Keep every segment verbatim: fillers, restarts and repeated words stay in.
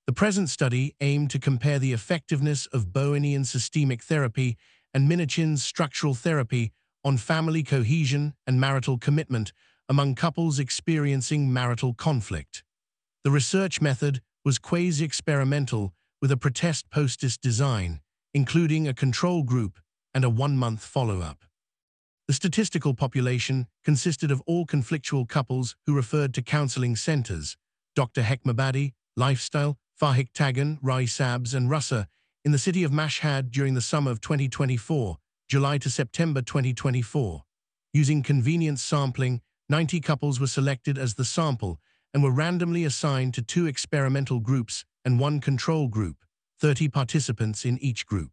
The present study aimed to compare the effectiveness of Bowenian systemic therapy and Minichin's structural therapy on family cohesion and marital commitment among couples experiencing marital conflict. The research method was quasi-experimental with a pretest-post-test design, including a control group and a one-month follow-up. The statistical population consisted of all conflictual couples who referred to counseling centers, Doctor Hekmabadi, Lifestyle, Fahik Tagan, Rai Sabs and Russa, in the city of Mashhad during the summer of twenty twenty-four, July to September twenty twenty-four. Using convenience sampling, ninety couples were selected as the sample and were randomly assigned to two experimental groups and one control group, thirty participants in each group.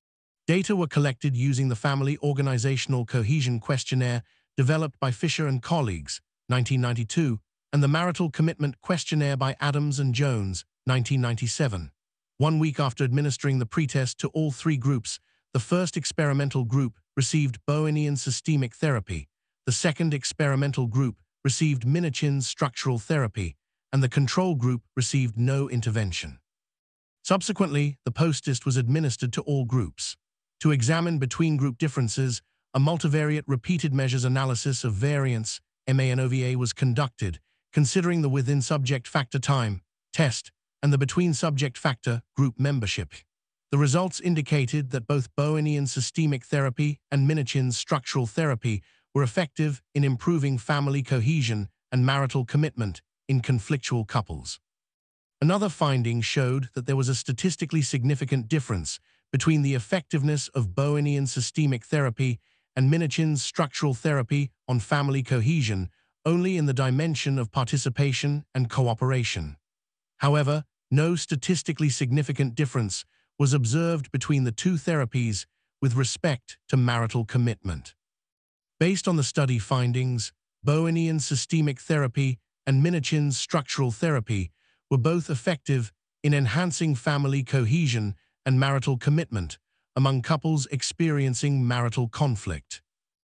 Data were collected using the Family Organizational Cohesion Questionnaire developed by Fisher and colleagues, nineteen ninety-two, and the Marital Commitment Questionnaire by Adams and Jones, nineteen ninety-seven. One week after administering the pretest to all three groups, the first experimental group received Bowenian systemic therapy, the second experimental group received Minichin's structural therapy, and the control group received no intervention. Subsequently, the post-test was administered to all groups. To examine between-group differences, a multivariate repeated measures analysis of variance, MANOVA, was conducted, considering the within-subject factor time, test, and the between-subject factor, group membership. The results indicated that both Bowenian systemic therapy and Minichin's structural therapy were effective in improving family cohesion and marital commitment in conflictual couples. Another finding showed that there was a statistically significant difference between the effectiveness of Bowenian systemic therapy and Minichin's structural therapy on family cohesion only in the dimension of participation and cooperation. However, no statistically significant difference was observed between the two therapies with respect to marital commitment. Based on the study findings, Bowenian systemic therapy and Minichin's structural therapy were both effective in enhancing family cohesion and marital commitment among couples experiencing marital conflict.